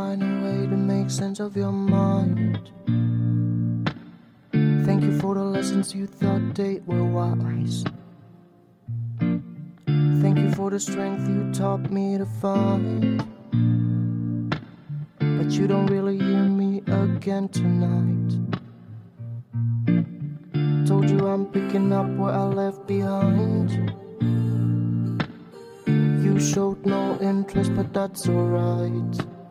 find a way to make sense of your mind. Thank you for the lessons you thought they were wise. Thank you for the strength you taught me to find. But you don't really hear me again tonight. Told you I'm picking up where I left behind. You showed no interest, but that's alright.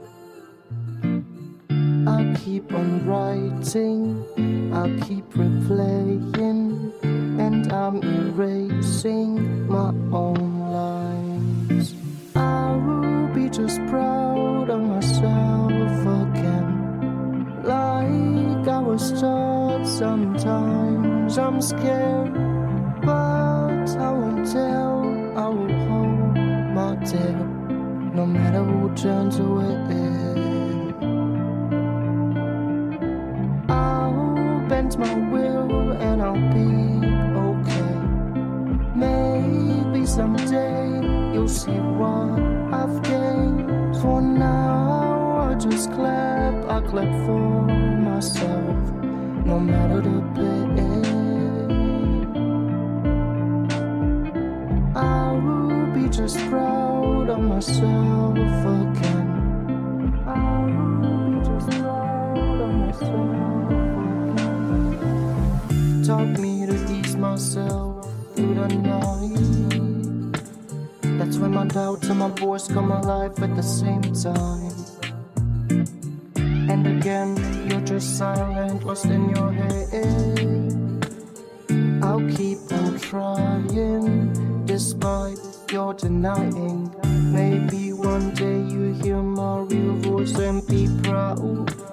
I'll keep on writing, I'll keep replaying, and I'm erasing my own lines. I will be just proud of myself again. Like I was taught, sometimes I'm scared, but I won't tell, I will hold my tail, no matter who turns away. I'll bend my will and I'll be okay. Maybe someday you'll see what I've gained. For now I just clap, I clap for myself, no matter the pain. I will be just proud of myself again. I will be just proud of myself again. Taught me to ease myself through the night. That's when my doubts and my voice come alive at the same time. And again, you're just silent, lost in your head. I'll keep on trying, despite your denying. Maybe one day you hear my real voice and be proud.